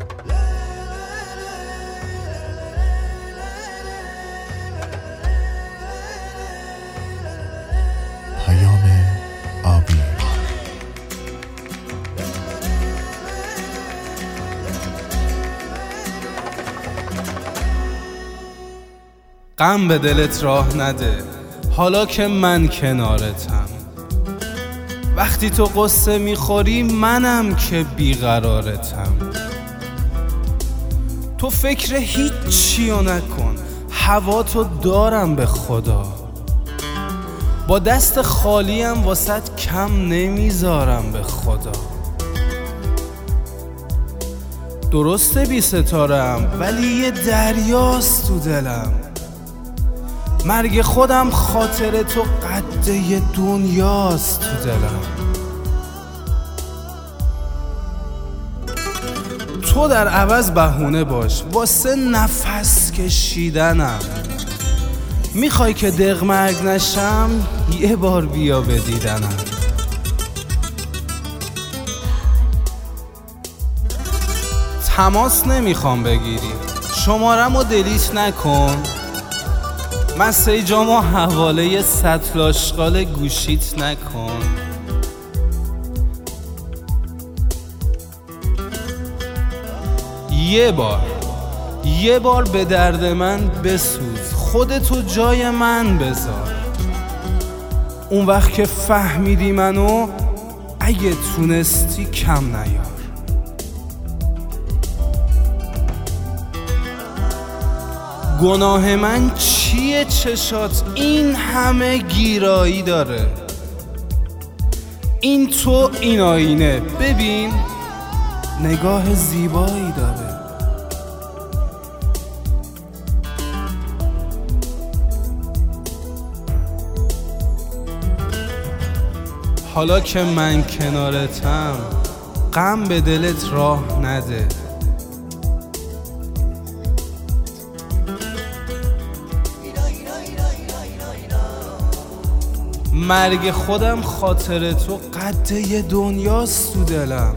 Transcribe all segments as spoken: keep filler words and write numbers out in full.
پیام آبی. غم به دلت راه نده حالا که من کنارتم. وقتی تو قصه میخوری منم که بیقرارتم. تو فکر هیچیو نکن، هوا تو دارم به خدا. با دست خالیم واسط کم نمیذارم به خدا. درسته بی ستارم ولی یه دریاست تو دلم. مرگ خودم خاطر تو قد یه دنیاست تو دلم. تو در عوض بهونه باش واسه نفس کشیدنم. میخوای که دغمرگ نشم یه بار بیا به دیدنم. تماس نمیخوام بگیری، شمارمو دلیت نکن. مسیجامو حواله سطل آشغال گوشیت نکن. یه بار یه بار به درد من بسوز، خودتو جای من بذار. اون وقت که فهمیدی منو اگه تونستی کم نیار. گناه من چیه چشات این همه گیرایی داره؟ این تو این آینه ببین نگاه زیبایی داره. حالا که من کنارتم غم به دلت راه نده. مرگ خودم خاطر تو قد یه دنیاست تو دلم.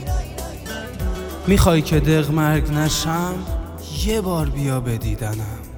میخوای که دغمرگ نشم یه بار بیا به دیدنم.